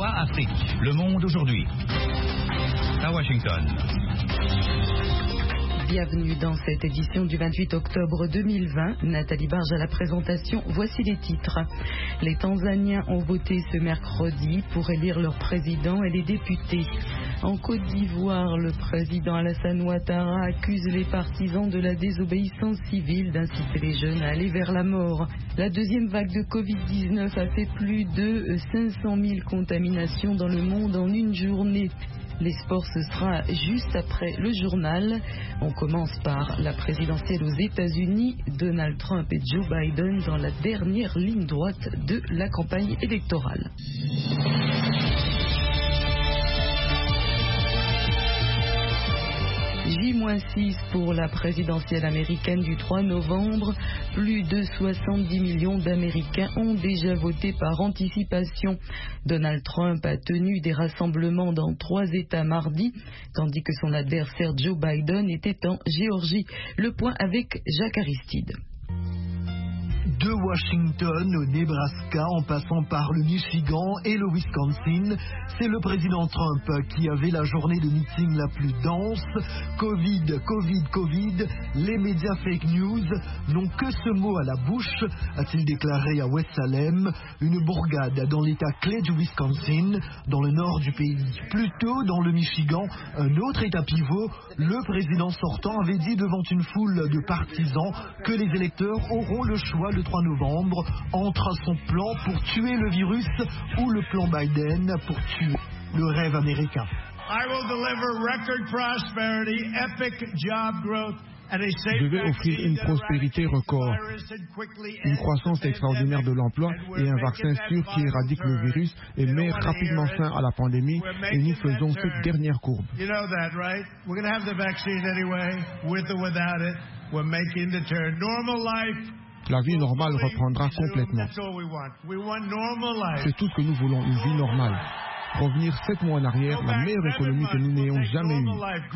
VOA Afrique. Le monde aujourd'hui. À Washington. Bienvenue dans cette édition du 28 octobre 2020. Nathalie Barge à la présentation. Voici les titres. Les Tanzaniens ont voté ce mercredi pour élire leur président et les députés. En Côte d'Ivoire, le président Alassane Ouattara accuse les partisans de la désobéissance civile d'inciter les jeunes à aller vers la mort. La deuxième vague de Covid-19 a fait plus de 500 000 contaminations dans le monde en une journée. Les sports, ce sera juste après le journal. On commence par la présidentielle aux États-Unis. Donald Trump et Joe Biden dans la dernière ligne droite de la campagne électorale. J-6 pour la présidentielle américaine du 3 novembre. Plus de 70 millions d'Américains ont déjà voté par anticipation. Donald Trump a tenu des rassemblements dans 3 États mardi, tandis que son adversaire Joe Biden était en Géorgie. Le point avec Jacques Aristide. De Washington au Nebraska en passant par le Michigan et le Wisconsin, c'est le président Trump qui avait la journée de meeting la plus dense. Covid, Covid, Covid, les médias fake news n'ont que ce mot à la bouche, a-t-il déclaré à West Salem, une bourgade dans l'état clé du Wisconsin, dans le nord du pays. Plus tôt, dans le Michigan, un autre état pivot, le président sortant avait dit devant une foule de partisans que les électeurs auront le choix le 3 novembre entre son plan pour tuer le virus ou le plan Biden pour tuer le rêve américain. I will deliver record prosperity, epic job growth. Je vais offrir une prospérité record, une croissance extraordinaire de l'emploi et un vaccin sûr qui éradique le virus et met rapidement fin à la pandémie, et nous faisons cette dernière courbe. La vie normale reprendra complètement. C'est tout ce que nous voulons, une vie normale. Revenir 7 mois en arrière, la meilleure économie que nous n'ayons jamais eue.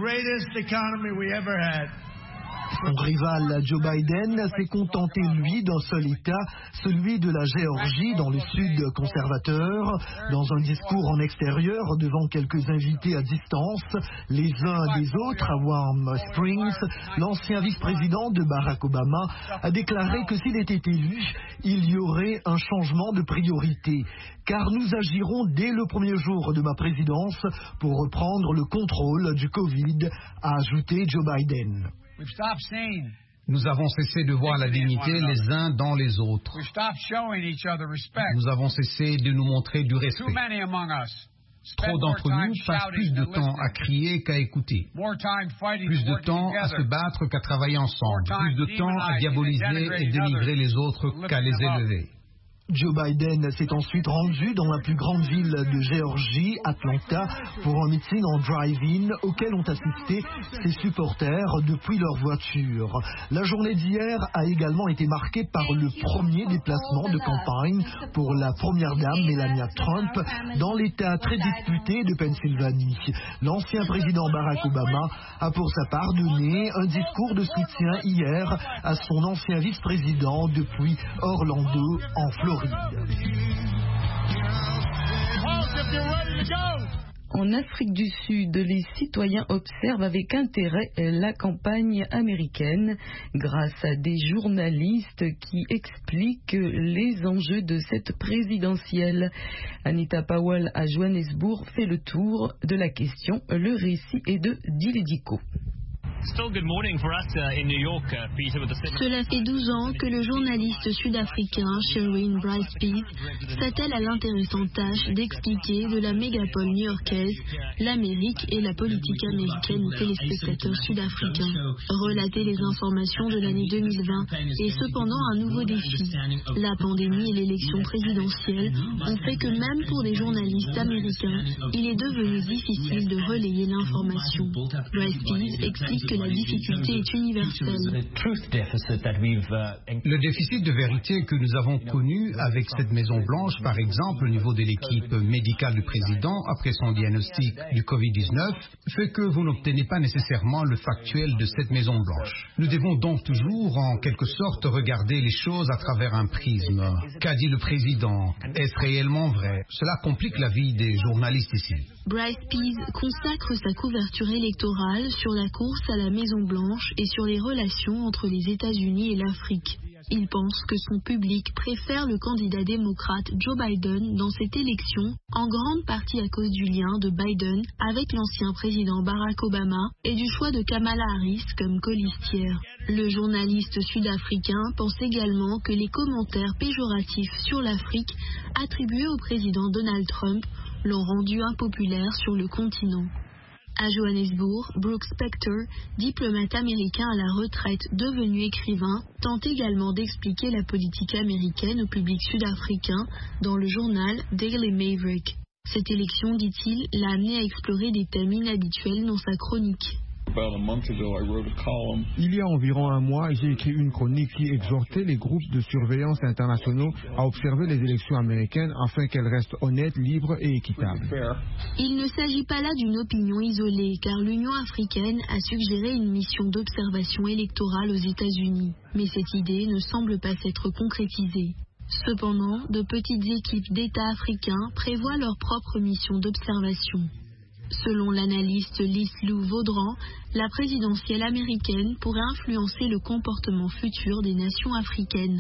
Son rival Joe Biden s'est contenté, lui, d'un seul État, celui de la Géorgie, dans le sud conservateur. Dans un discours en extérieur, devant quelques invités à distance, les uns des autres, à Warm Springs, l'ancien vice-président de Barack Obama a déclaré que s'il était élu, il y aurait un changement de priorité. Car nous agirons dès le premier jour de ma présidence pour reprendre le contrôle du Covid, a ajouté Joe Biden. Nous avons cessé de voir la dignité les uns dans les autres. Nous avons cessé de nous montrer du respect. Trop d'entre nous passent plus de temps à crier qu'à écouter, plus de temps à se battre qu'à travailler ensemble, plus de temps à diaboliser et dénigrer les autres qu'à les élever. Joe Biden s'est ensuite rendu dans la plus grande ville de Géorgie, Atlanta, pour un meeting en drive-in auquel ont assisté ses supporters depuis leur voiture. La journée d'hier a également été marquée par le premier déplacement de campagne pour la première dame Melania Trump dans l'état très disputé de Pennsylvanie. L'ancien président Barack Obama a pour sa part donné un discours de soutien hier à son ancien vice-président depuis Orlando, en Floride. En Afrique du Sud, les citoyens observent avec intérêt la campagne américaine grâce à des journalistes qui expliquent les enjeux de cette présidentielle. Anita Powell à Johannesburg fait le tour de la question. Le récit est de Dilédico. Cela fait 12 ans que le journaliste sud-africain Sherwin Bryce Pease s'attelle à l'intéressante tâche d'expliquer de la mégapole new-yorkaise l'Amérique et la politique américaine aux téléspectateurs sud-africains. Relater les informations de l'année 2020 est cependant un nouveau défi. La pandémie et l'élection présidentielle ont fait que même pour des journalistes américains, il est devenu difficile de relayer l'information. Bryce Pease explique que que la difficulté est universelle. Le déficit de vérité que nous avons connu avec cette Maison-Blanche, par exemple, au niveau de l'équipe médicale du président après son diagnostic du Covid-19, fait que vous n'obtenez pas nécessairement le factuel de cette Maison-Blanche. Nous devons donc toujours, en quelque sorte, regarder les choses à travers un prisme. Qu'a dit le président? Est-ce réellement vrai? Cela complique la vie des journalistes ici. Bryce Pease consacre sa couverture électorale sur la course à la Maison-Blanche et sur les relations entre les États-Unis et l'Afrique. Il pense que son public préfère le candidat démocrate Joe Biden dans cette élection, en grande partie à cause du lien de Biden avec l'ancien président Barack Obama et du choix de Kamala Harris comme colistière. Le journaliste sud-africain pense également que les commentaires péjoratifs sur l'Afrique attribués au président Donald Trump l'ont rendu impopulaire sur le continent. À Johannesburg, Brooke Spector, diplomate américain à la retraite devenu écrivain, tente également d'expliquer la politique américaine au public sud-africain dans le journal Daily Maverick. Cette élection, dit-il, l'a amené à explorer des thèmes inhabituels dans sa chronique. Il y a environ un mois, j'ai écrit une chronique qui exhortait les groupes de surveillance internationaux à observer les élections américaines afin qu'elles restent honnêtes, libres et équitables. Il ne s'agit pas là d'une opinion isolée, car l'Union africaine a suggéré une mission d'observation électorale aux États-Unis. Mais cette idée ne semble pas s'être concrétisée. Cependant, de petites équipes d'États africains prévoient leur propre mission d'observation. Selon l'analyste Lislou Vaudran, la présidentielle américaine pourrait influencer le comportement futur des nations africaines.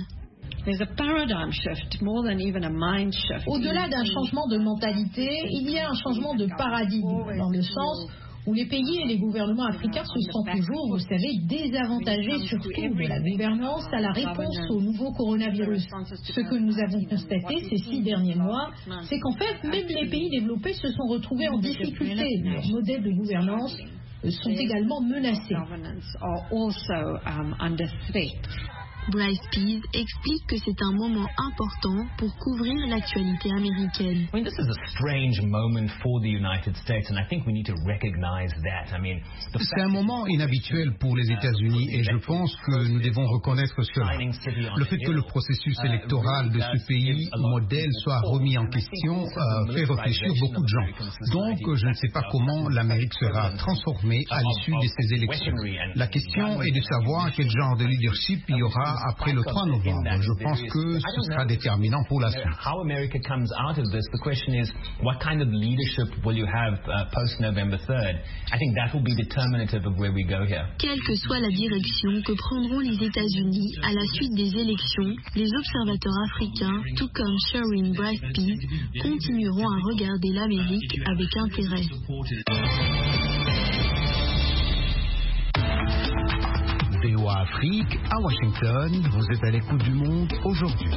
Au-delà d'un changement de mentalité, il y a un changement de paradigme, dans le sens où les pays et les gouvernements africains se sentent toujours, vous savez, désavantagés surtout de la gouvernance à la réponse au nouveau coronavirus. Ce que nous avons constaté ces 6 derniers mois, c'est qu'en fait, même les pays développés se sont retrouvés en difficulté. Leurs modèles de gouvernance sont également menacés. Bryce Pease explique que c'est un moment important pour couvrir l'actualité américaine. C'est un moment inhabituel pour les États-Unis et je pense que nous devons reconnaître cela. Le fait que le processus électoral de ce pays modèle soit remis en question fait réfléchir beaucoup de gens. Donc, je ne sais pas comment l'Amérique sera transformée à l'issue de ces élections. La question est de savoir quel genre de leadership il y aura après le 3 novembre. Je pense que ce sera déterminant pour la suite. How America comes out of this, the question is, what kind of leadership will you have post-November 3rd? I think that will be determinative of where we go here. Quelle que soit la direction que prendront les États-Unis à la suite des élections, les observateurs africains, tout comme Sherwin Bryce Pease, continueront à regarder l'Amérique avec intérêt. VOA Afrique, à Washington, vous êtes à l'écoute du monde aujourd'hui.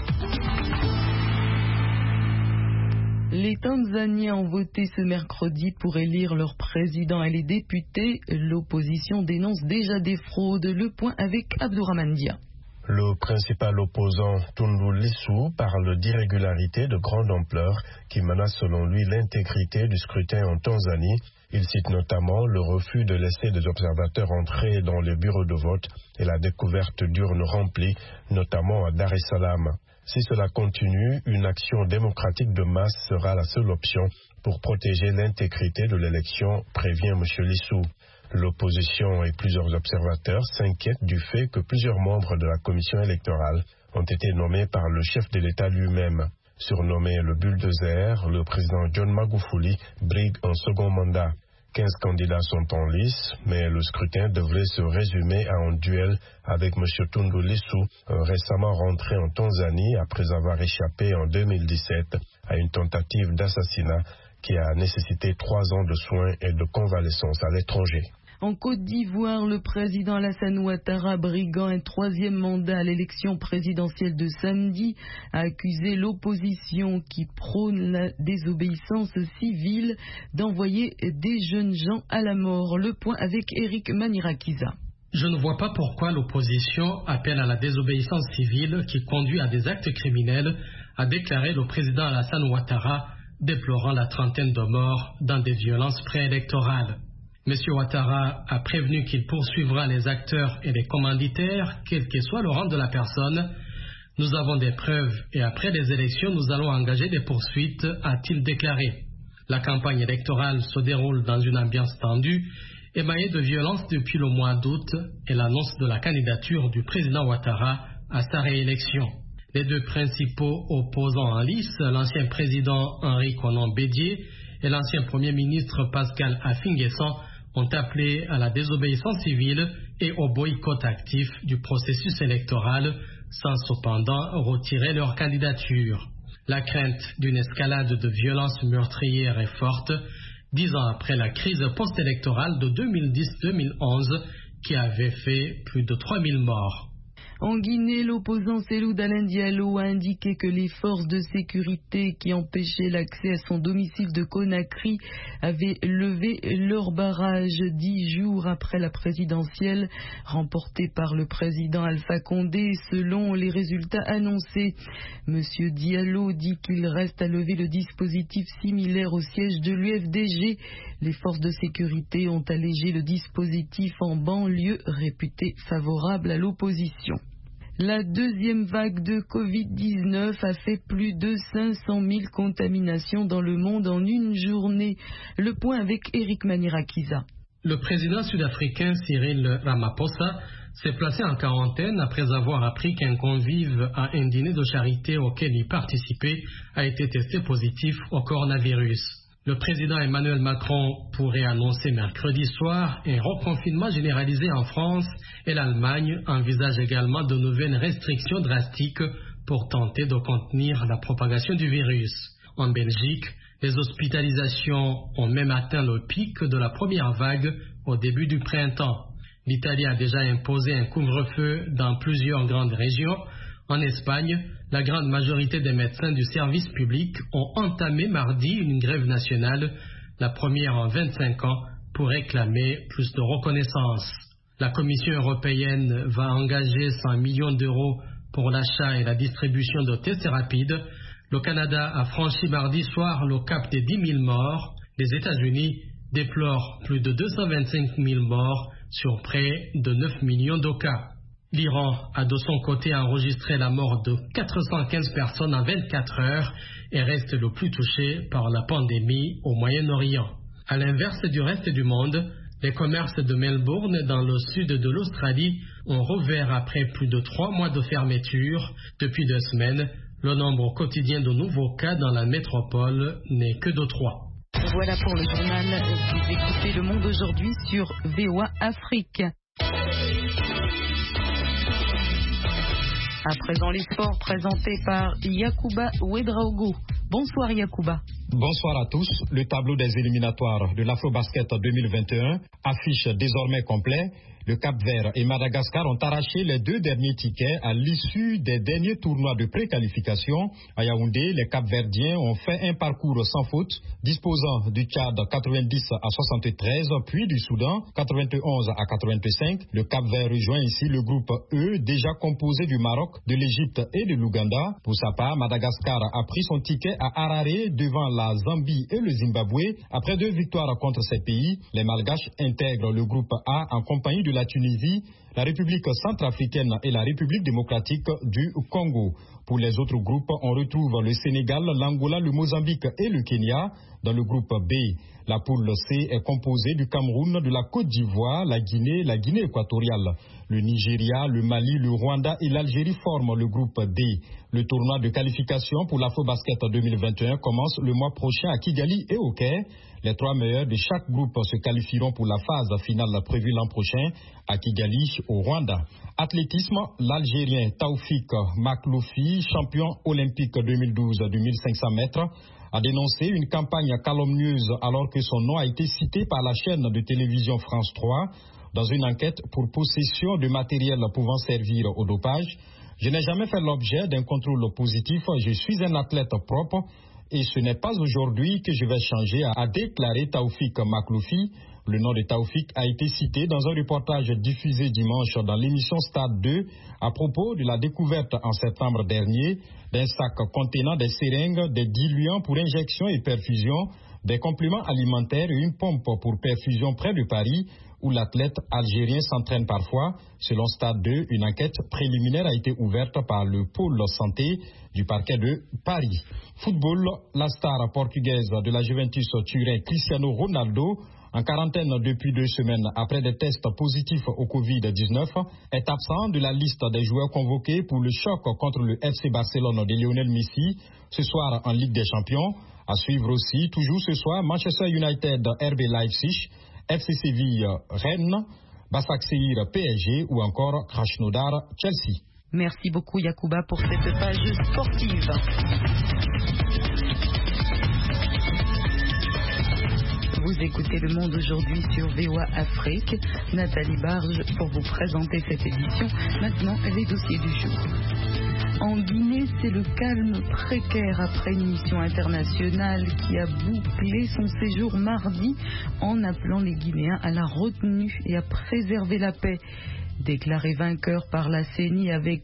Les Tanzaniens ont voté ce mercredi pour élire leur président et les députés. L'opposition dénonce déjà des fraudes. Le point avec Abdourahmane Dia. Le principal opposant, Tundu Lissu, parle d'irrégularités de grande ampleur qui menacent selon lui l'intégrité du scrutin en Tanzanie. Il cite notamment le refus de laisser des observateurs entrer dans les bureaux de vote et la découverte d'urnes remplies, notamment à Dar es Salaam. Si cela continue, une action démocratique de masse sera la seule option pour protéger l'intégrité de l'élection, prévient M. Lissu. L'opposition et plusieurs observateurs s'inquiètent du fait que plusieurs membres de la commission électorale ont été nommés par le chef de l'État lui-même. Surnommé le bulldozer, le président John Magufuli brigue un second mandat. 15 candidats sont en lice, mais le scrutin devrait se résumer à un duel avec M. Tundu Lissu, récemment rentré en Tanzanie après avoir échappé en 2017 à une tentative d'assassinat qui a nécessité 3 ans de soins et de convalescence à l'étranger. En Côte d'Ivoire, le président Alassane Ouattara, briguant un 3e mandat à l'élection présidentielle de samedi, a accusé l'opposition qui prône la désobéissance civile d'envoyer des jeunes gens à la mort. Le point avec Eric Manirakiza. Je ne vois pas pourquoi l'opposition appelle à la désobéissance civile qui conduit à des actes criminels, a déclaré le président Alassane Ouattara, déplorant la trentaine de morts dans des violences préélectorales. M. Ouattara a prévenu qu'il poursuivra les acteurs et les commanditaires, quel que soit le rang de la personne. Nous avons des preuves et après les élections, nous allons engager des poursuites, a-t-il déclaré. La campagne électorale se déroule dans une ambiance tendue, émaillée de violence depuis le mois d'août et l'annonce de la candidature du président Ouattara à sa réélection. Les deux principaux opposants en lice, l'ancien président Henri Konan Bédié et l'ancien premier ministre Pascal Affi-N'Guessan, ont appelé à la désobéissance civile et au boycott actif du processus électoral, sans cependant retirer leur candidature. La crainte d'une escalade de violence meurtrière est forte, 10 ans après la crise post-électorale de 2010-2011 qui avait fait plus de 3000 morts. En Guinée, l'opposant Cellou Dalein Diallo a indiqué que les forces de sécurité qui empêchaient l'accès à son domicile de Conakry avaient levé leur barrage 10 jours après la présidentielle remportée par le président Alpha Condé selon les résultats annoncés. Monsieur Diallo dit qu'il reste à lever le dispositif similaire au siège de l'UFDG. Les forces de sécurité ont allégé le dispositif en banlieue réputée favorable à l'opposition. La deuxième vague de Covid-19 a fait plus de 500 000 contaminations dans le monde en une journée. Le point avec Eric Manirakiza. Le président sud-africain Cyril Ramaphosa s'est placé en quarantaine après avoir appris qu'un convive à un dîner de charité auquel il participait a été testé positif au coronavirus. Le président Emmanuel Macron pourrait annoncer mercredi soir un reconfinement généralisé en France et l'Allemagne envisage également de nouvelles restrictions drastiques pour tenter de contenir la propagation du virus. En Belgique, les hospitalisations ont même atteint le pic de la première vague au début du printemps. L'Italie a déjà imposé un couvre-feu dans plusieurs grandes régions. En Espagne, la grande majorité des médecins du service public ont entamé mardi une grève nationale, la première en 25 ans, pour réclamer plus de reconnaissance. La Commission européenne va engager 100 millions d'euros pour l'achat et la distribution de tests rapides. Le Canada a franchi mardi soir le cap des 10 000 morts. Les États-Unis déplorent plus de 225 000 morts sur près de 9 millions de cas. L'Iran a de son côté enregistré la mort de 415 personnes en 24 heures et reste le plus touché par la pandémie au Moyen-Orient. À l'inverse du reste du monde, les commerces de Melbourne dans le sud de l'Australie ont rouvert après plus de 3 mois de fermeture. Depuis 2 semaines, le nombre quotidien de nouveaux cas dans la métropole n'est que de 3. Voilà pour le journal. Vous écoutez Le Monde aujourd'hui sur VOA Afrique. À présent, les sports présentés par Yacouba Ouedraogo. Bonsoir Yacouba. Bonsoir à tous. Le tableau des éliminatoires de l'Afrobasket 2021 affiche désormais complet. Le Cap-Vert et Madagascar ont arraché les 2 derniers tickets à l'issue des derniers tournois de préqualification. À Yaoundé, les Cap-Verdiens ont fait un parcours sans faute, disposant du Tchad 90 à 73, puis du Soudan 91 à 85. Le Cap-Vert rejoint ici le groupe E, déjà composé du Maroc, de l'Égypte et de l'Ouganda. Pour sa part, Madagascar a pris son ticket à Harare devant la Zambie et le Zimbabwe. Après 2 victoires contre ces pays, les Malgaches intègrent le groupe A en compagnie de la Tunisie, la République centrafricaine et la République démocratique du Congo. Pour les autres groupes, on retrouve le Sénégal, l'Angola, le Mozambique et le Kenya. Dans le groupe B, la poule C est composée du Cameroun, de la Côte d'Ivoire, la Guinée équatoriale. Le Nigeria, le Mali, le Rwanda et l'Algérie forment le groupe D. Le tournoi de qualification pour l'Afrobasket 2021 commence le mois prochain à Kigali et au Caire. Les 3 meilleurs de chaque groupe se qualifieront pour la phase finale prévue l'an prochain à Kigali, au Rwanda. Athlétisme, l'Algérien Taoufik Makhloufi, champion olympique 2012 du 1500 mètres, a dénoncé une campagne calomnieuse alors que son nom a été cité par la chaîne de télévision France 3 dans une enquête pour possession de matériel pouvant servir au dopage. Je n'ai jamais fait l'objet d'un contrôle positif, je suis un athlète propre et ce n'est pas aujourd'hui que je vais changer, a déclaré Taoufik Makhloufi. Le nom de Taoufik a été cité dans un reportage diffusé dimanche dans l'émission Stade 2 à propos de la découverte en septembre dernier d'un sac contenant des seringues, des diluants pour injection et perfusion, des compléments alimentaires et une pompe pour perfusion près de Paris, où l'athlète algérien s'entraîne parfois. Selon Stade 2, une enquête préliminaire a été ouverte par le pôle santé du parquet de Paris. Football, la star portugaise de la Juventus Turin, Cristiano Ronaldo, en quarantaine depuis 2 semaines après des tests positifs au Covid-19, est absent de la liste des joueurs convoqués pour le choc contre le FC Barcelone de Lionel Messi, ce soir en Ligue des Champions. À suivre aussi, toujours ce soir, Manchester United, RB Leipzig, FC Séville, Rennes, Başakşehir, PSG ou encore Krasnodar, Chelsea. Merci beaucoup Yacouba pour cette page sportive. Vous écoutez Le Monde aujourd'hui sur VOA Afrique. Nathalie Barge pour vous présenter cette édition. Maintenant, les dossiers du jour. En Guinée, c'est le calme précaire après une mission internationale qui a bouclé son séjour mardi en appelant les Guinéens à la retenue et à préserver la paix. Déclaré vainqueur par la CENI avec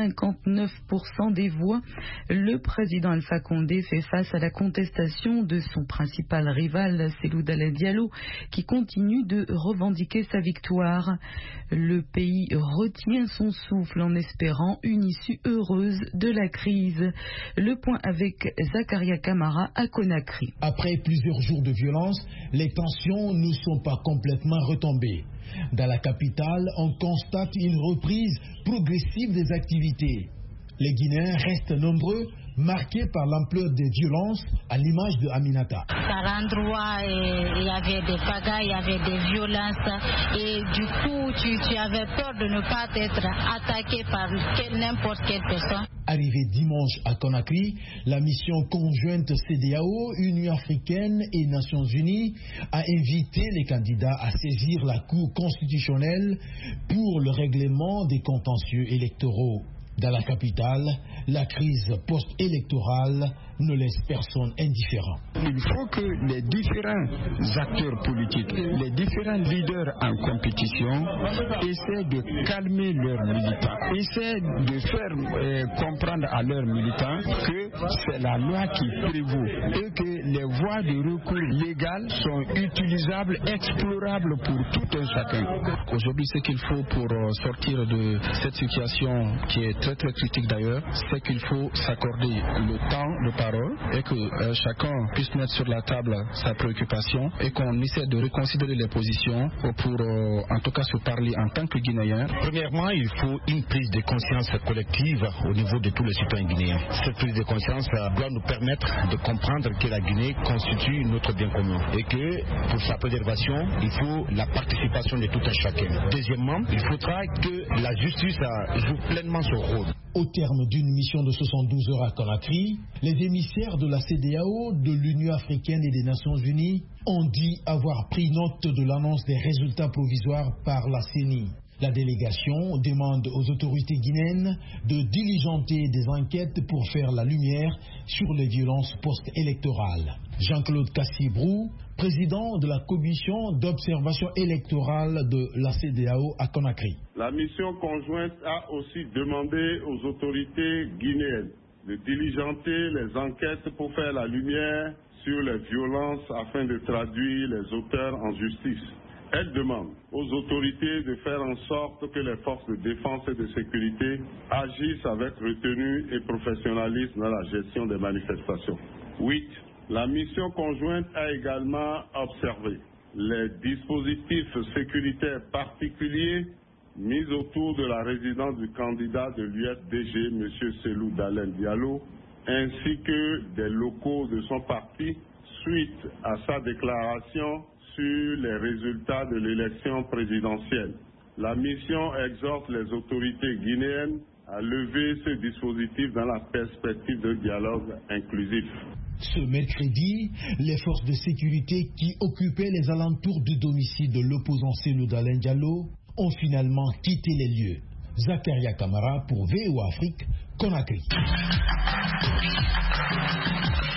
59% des voix, le président Alpha Condé fait face à la contestation de son principal rival, Cellou Dalein Diallo, qui continue de revendiquer sa victoire. Le pays retient son souffle en espérant une issue heureuse de la crise. Le point avec Zakaria Kamara à Conakry. Après plusieurs jours de violence, les tensions ne sont pas complètement retombées. Dans la capitale, on constate une reprise progressive des activités. Les Guinéens restent nombreux, marqués par l'ampleur des violences, à l'image de Aminata. Par endroits, il y avait des pagailles, il y avait des violences, et du coup, tu avais peur de ne pas être attaqué par n'importe quelle personne. Arrivé dimanche à Conakry, la mission conjointe CEDEAO, Union africaine et Nations unies a invité les candidats à saisir la Cour constitutionnelle pour le règlement des contentieux électoraux. Dans la capitale, la crise post-électorale ne laisse personne indifférent. Il faut que les différents acteurs politiques, les différents leaders en compétition essaient de calmer leurs militants, essaient de faire comprendre à leurs militants que c'est la loi qui prévaut et que les voies de recours légales sont utilisables, explorables pour tout un chacun. Aujourd'hui, ce qu'il faut pour sortir de cette situation qui est très très critique d'ailleurs, c'est qu'il faut s'accorder le temps de parole et que chacun puisse mettre sur la table sa préoccupation et qu'on essaie de reconsidérer les positions pour en tout cas se parler en tant que Guinéens. Premièrement, il faut une prise de conscience collective au niveau de tous les citoyens guinéens. Cette prise de conscience doit nous permettre de comprendre que la Guinée constitue notre bien commun et que pour sa préservation, il faut la participation de tout un chacun. Deuxièmement, il faudra que la justice joue pleinement son rôle. Au terme d'une mission de 72 heures à Conakry, les émissaires de la CEDEAO, de l'Union africaine et des Nations unies ont dit avoir pris note de l'annonce des résultats provisoires par la CENI. La délégation demande aux autorités guinéennes de diligenter des enquêtes pour faire la lumière sur les violences post-électorales. Jean-Claude Cassibrou, président de la commission d'observation électorale de la CEDEAO à Conakry. La mission conjointe a aussi demandé aux autorités guinéennes de diligenter les enquêtes pour faire la lumière sur les violences afin de traduire les auteurs en justice. Elle demande aux autorités de faire en sorte que les forces de défense et de sécurité agissent avec retenue et professionnalisme dans la gestion des manifestations. 8. La mission conjointe a également observé les dispositifs sécuritaires particuliers mis autour de la résidence du candidat de l'UFDG, M. Cellou Dalein Diallo, ainsi que des locaux de son parti suite à sa déclaration sur les résultats de l'élection présidentielle. La mission exhorte les autorités guinéennes à lever ce dispositif dans la perspective de dialogue inclusif. Ce mercredi, les forces de sécurité qui occupaient les alentours du domicile de l'opposant Cellou Dalein Diallo ont finalement quitté les lieux. Zakaria Kamara pour VOA Afrique, Conakry.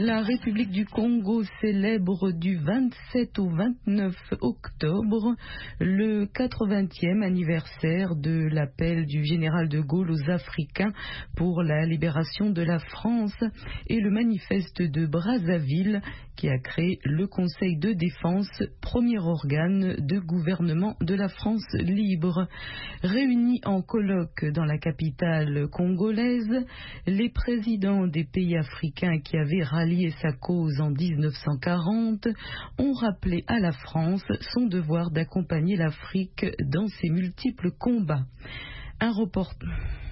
La République du Congo célèbre du 27 au 29 octobre le 80e anniversaire de l'appel du général de Gaulle aux Africains pour la libération de la France et le manifeste de Brazzaville qui a créé le Conseil de défense, premier organe de gouvernement de la France libre. Réunis en colloque dans la capitale congolaise, les présidents des pays africains qui avaient rallié sa cause en 1940 ont rappelé à la France son devoir d'accompagner l'Afrique dans ses multiples combats. Un reportage.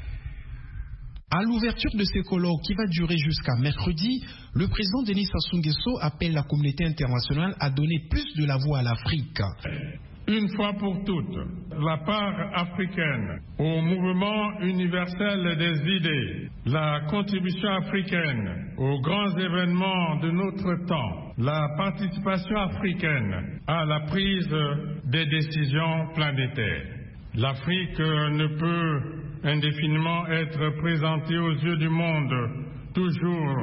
À l'ouverture de ces colloques qui va durer jusqu'à mercredi, le président Denis Sassou Nguesso appelle la communauté internationale à donner plus de la voix à l'Afrique. Une fois pour toutes, la part africaine au mouvement universel des idées, la contribution africaine aux grands événements de notre temps, la participation africaine à la prise des décisions planétaires. L'Afrique ne peut indéfiniment être présentée aux yeux du monde, toujours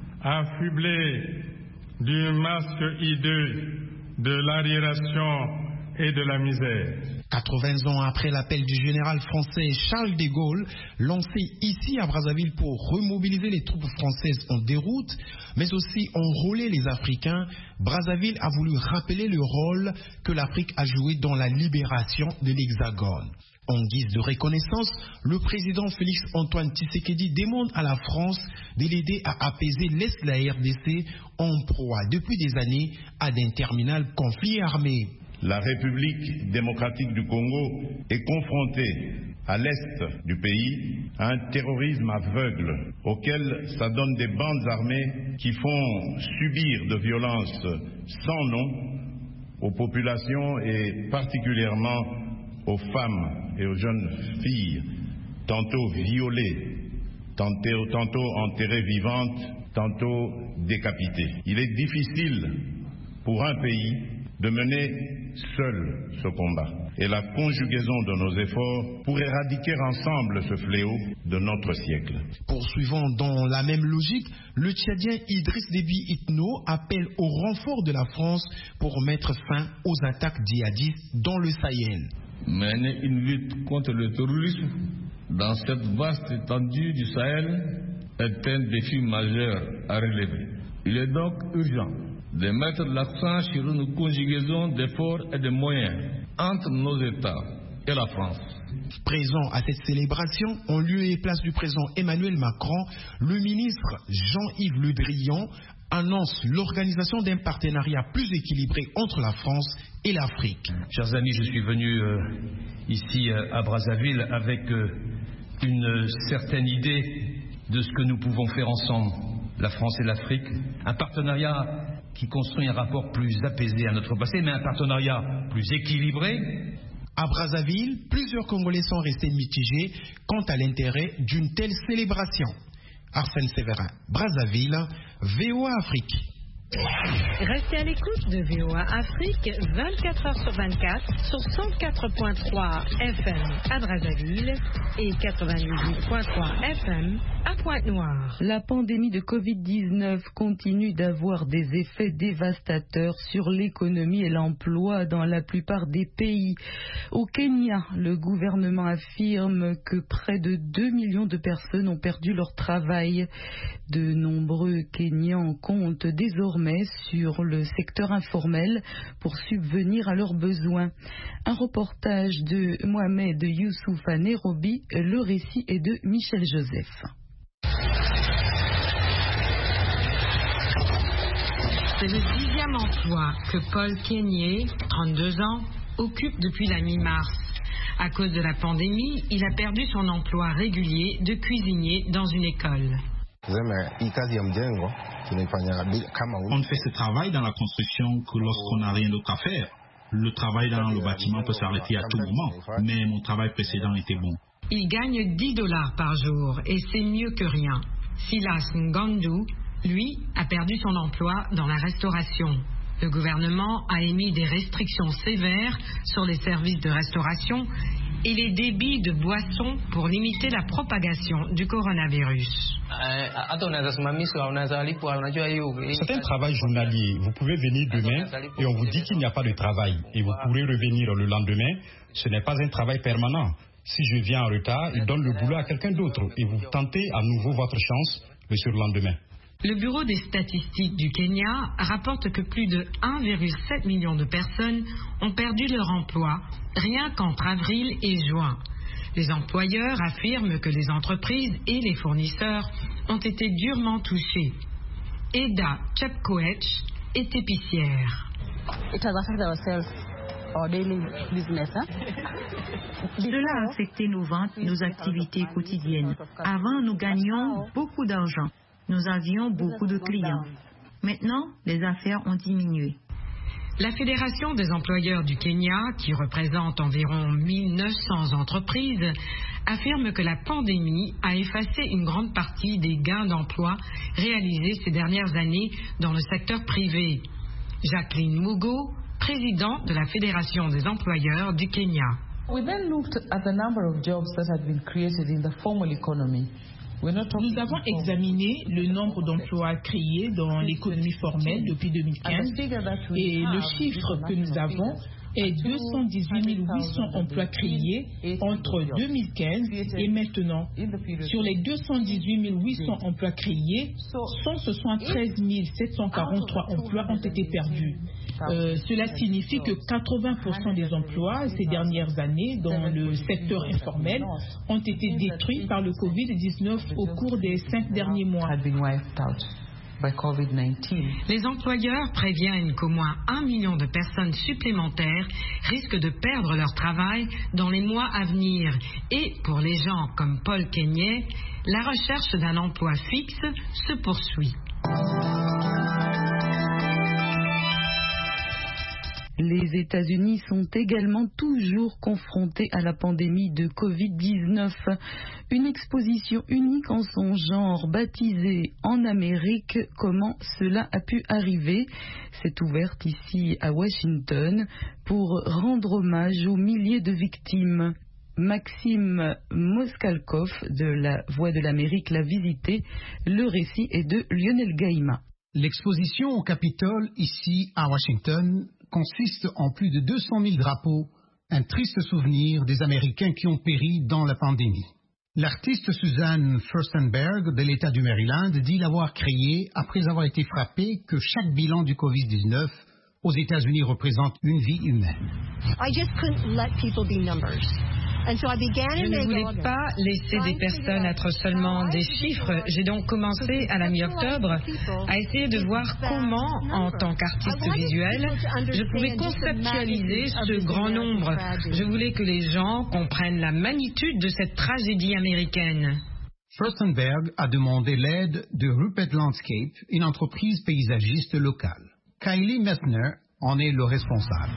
affublée du masque hideux de l'aliénation et de la misère. 80 ans après l'appel du général français Charles de Gaulle, lancé ici à Brazzaville pour remobiliser les troupes françaises en déroute, mais aussi enrôler les Africains, Brazzaville a voulu rappeler le rôle que l'Afrique a joué dans la libération de l'Hexagone. En guise de reconnaissance, le président Félix-Antoine Tshisekedi demande à la France de l'aider à apaiser l'Est de la RDC en proie depuis des années à d'interminables conflits armés. La République démocratique du Congo est confrontée à l'est du pays à un terrorisme aveugle auquel s'adonnent des bandes armées qui font subir de violences sans nom aux populations et particulièrement aux femmes et aux jeunes filles, tantôt violées, tantôt enterrées vivantes, tantôt décapitées. Il est difficile pour un pays de mener seul ce combat. Et la conjugaison de nos efforts pour éradiquer ensemble ce fléau de notre siècle. Poursuivant dans la même logique, le Tchadien Idriss Déby Itno appelle au renfort de la France pour mettre fin aux attaques djihadistes dans le Sahel. Mener une lutte contre le terrorisme dans cette vaste étendue du Sahel est un défi majeur à relever. Il est donc urgent de mettre l'accent sur une conjugaison d'efforts et de moyens entre nos États et la France. Présent à cette célébration, en lieu et place du président Emmanuel Macron, le ministre Jean-Yves Le Drian annonce l'organisation d'un partenariat plus équilibré entre la France et l'Afrique. Chers amis, je suis venu ici à Brazzaville avec une certaine idée de ce que nous pouvons faire ensemble, la France et l'Afrique. Un partenariat qui construit un rapport plus apaisé à notre passé, mais un partenariat plus équilibré. À Brazzaville, plusieurs Congolais sont restés mitigés quant à l'intérêt d'une telle célébration. Arsène Séverin, Brazzaville, VOA Afrique. Restez à l'écoute de VOA Afrique 24 heures sur 24 sur 104.3 FM à Brazzaville et 98.3 FM à Pointe-Noire. La pandémie de Covid-19 continue d'avoir des effets dévastateurs sur l'économie et l'emploi dans la plupart des pays. Au Kenya, le gouvernement affirme que près de 2 millions de personnes ont perdu leur travail. De nombreux Kenyans comptent désormais sur le secteur informel pour subvenir à leurs besoins. Un reportage de Mohamed Youssouf à Nairobi, le récit est de Michel Joseph. C'est le 10e emploi que Paul Kenyé, 32 ans, occupe depuis la mi-mars. À cause de la pandémie, il a perdu son emploi régulier de cuisinier dans une école. On ne fait ce travail dans la construction que lorsqu'on n'a rien d'autre à faire. Le travail dans le bâtiment peut s'arrêter à tout moment, mais mon travail précédent était bon. Il gagne $10 par jour et c'est mieux que rien. Silas Ngandu, lui, a perdu son emploi dans la restauration. Le gouvernement a émis des restrictions sévères sur les services de restauration et les débits de boissons pour limiter la propagation du coronavirus. C'est un travail journalier. Vous pouvez venir demain et on vous dit qu'il n'y a pas de travail et vous pourrez revenir le lendemain. Ce n'est pas un travail permanent. Si je viens en retard, il donne le boulot à quelqu'un d'autre et vous tentez à nouveau votre chance le surlendemain. Le Bureau des statistiques du Kenya rapporte que plus de 1,7 million de personnes ont perdu leur emploi rien qu'entre avril et juin. Les employeurs affirment que les entreprises et les fournisseurs ont été durement touchés. Eda Chepkoech est épicière. Cela a affecté nos ventes, nos activités quotidiennes. Avant, nous gagnions beaucoup d'argent. Nous avions beaucoup de clients. Maintenant, les affaires ont diminué. La Fédération des employeurs du Kenya, qui représente environ 1900 entreprises, affirme que la pandémie a effacé une grande partie des gains d'emploi réalisés ces dernières années dans le secteur privé. Jacqueline Mugo, présidente de la Fédération des employeurs du Kenya. We then looked at the number of jobs that had been created in the formal economy. Nous avons examiné le nombre d'emplois créés dans l'économie formelle depuis 2015 et le chiffre que nous avons est 218 800 emplois créés entre 2015 et maintenant. Sur les 218 800 emplois créés, 173 743 emplois ont été perdus. Cela signifie que 80% des emplois ces dernières années dans le secteur informel ont été détruits par le Covid-19 au cours des 5 derniers mois. Les employeurs préviennent qu'au moins 1 million de personnes supplémentaires risquent de perdre leur travail dans les mois à venir. Et pour les gens comme Paul Kenyé, la recherche d'un emploi fixe se poursuit. Les États-Unis sont également toujours confrontés à la pandémie de Covid-19. Une exposition unique en son genre, baptisée En Amérique, comment cela a pu arriver, s'est ouverte ici à Washington pour rendre hommage aux milliers de victimes. Maxime Moskalkov de la Voix de l'Amérique l'a visité. Le récit est de Lionel Gaïma. L'exposition au Capitole, ici à Washington, consiste en plus de 200 000 drapeaux, un triste souvenir des Américains qui ont péri dans la pandémie. L'artiste Suzanne Furstenberg de l'État du Maryland dit l'avoir créé après avoir été frappé que chaque bilan du Covid-19 aux États-Unis représente une vie humaine. Je ne voulais pas laisser des personnes être seulement des chiffres. J'ai donc commencé à la mi-octobre à essayer de voir comment, en tant qu'artiste visuel, je pouvais conceptualiser ce grand nombre. Je voulais que les gens comprennent la magnitude de cette tragédie américaine. Furstenberg a demandé l'aide de Rupert Landscape, une entreprise paysagiste locale. Kylie Messner en est le responsable.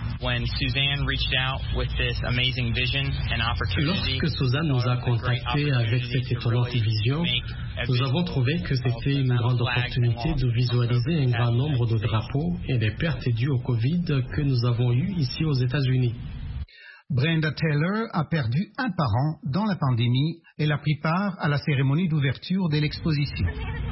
Lorsque Suzanne nous a contactés avec cette étonnante vision, nous avons trouvé que c'était une grande opportunité de visualiser un grand nombre de drapeaux et des pertes dues au Covid que nous avons eues ici aux États-Unis. Brenda Taylor a perdu un parent dans la pandémie. Elle a pris part à la cérémonie d'ouverture de l'exposition.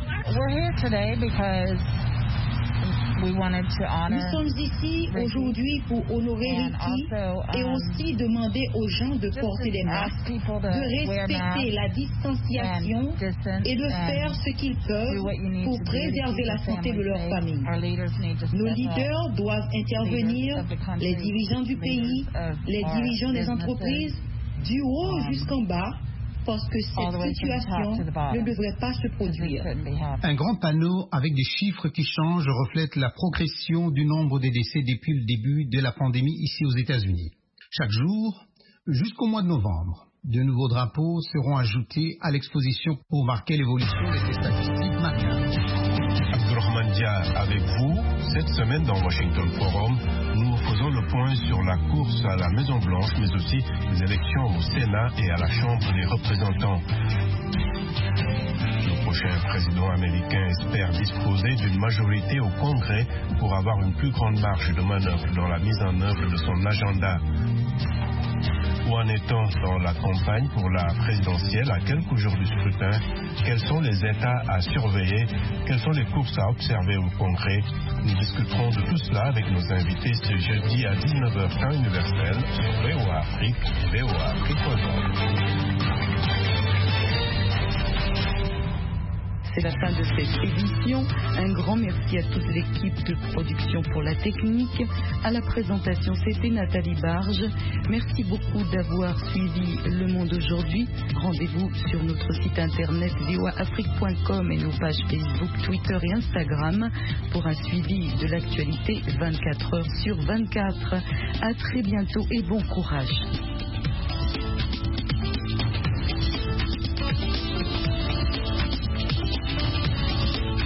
Nous sommes ici aujourd'hui pour honorer Ricky et aussi demander aux gens de porter des masques, de respecter la distanciation et de faire ce qu'ils peuvent pour préserver la santé de leur famille. Nos leaders doivent intervenir, les dirigeants du pays, les dirigeants des entreprises, du haut jusqu'en bas, parce que cette situation ne devrait pas se produire. Un grand panneau avec des chiffres qui changent reflète la progression du nombre de décès depuis le début de la pandémie ici aux États-Unis. Chaque jour, jusqu'au mois de novembre, de nouveaux drapeaux seront ajoutés à l'exposition pour marquer l'évolution de ces statistiques macabres. Abdourahmane Dia avec vous. Cette semaine dans Washington Forum, nous faisons le point sur la course à la Maison-Blanche, mais aussi les élections au Sénat et à la Chambre des représentants. Le prochain président américain espère disposer d'une majorité au Congrès pour avoir une plus grande marge de manœuvre dans la mise en œuvre de son agenda. Où en est-on dans la campagne pour la présidentielle à quelques jours du scrutin? Quels sont les états à surveiller? Quelles sont les courses à observer au Congrès? Nous discuterons de tout cela avec nos invités ce jeudi à 19h temps universel sur VOA Afrique, voaafrique.org. C'est la fin de cette édition. Un grand merci à toute l'équipe de production pour la technique. À la présentation, c'était Nathalie Barge. Merci beaucoup d'avoir suivi Le Monde aujourd'hui. Rendez-vous sur notre site internet voaafrique.com et nos pages Facebook, Twitter et Instagram pour un suivi de l'actualité 24 heures sur 24. À très bientôt et bon courage.